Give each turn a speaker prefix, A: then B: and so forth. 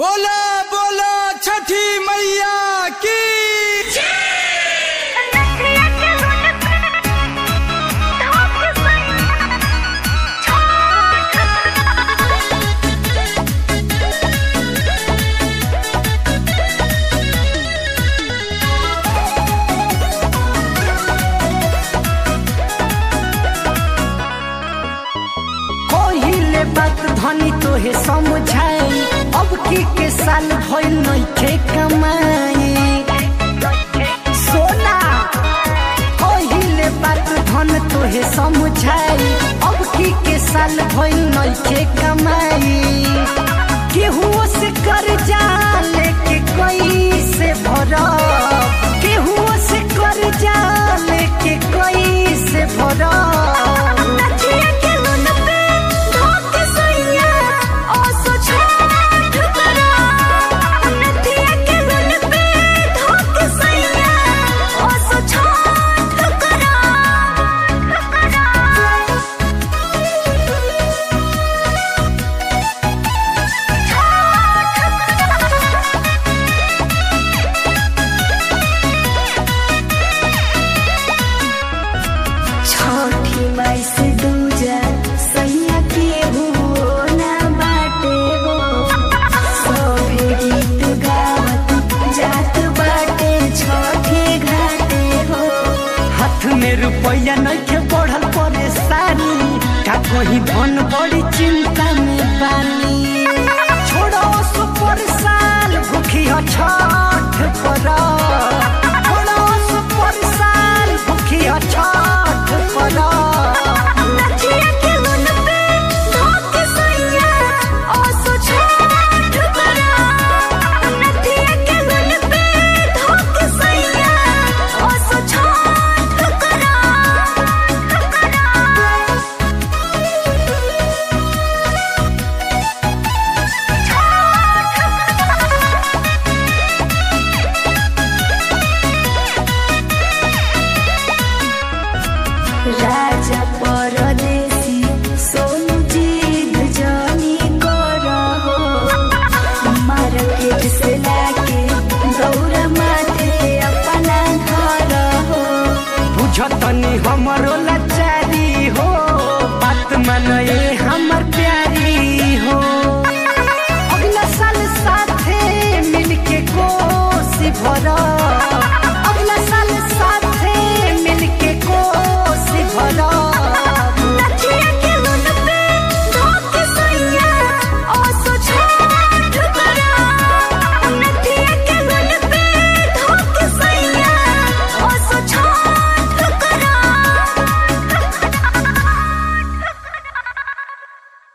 A: बोला बोला छठी मैया की।
B: बात धनी तोहे समझाई, अब के साल भइल नइखे कमाई। सोना कहिले बात धन तोहे समझाई, अब के साल भइल नइखे कमाई। केहू से कर्जा लेके कैसे भरब, केहू से कर्जा लेके कैसे भरब। रुपया नइखे बढ़ल परेशानी, का कहीं धन बड़ी चिंता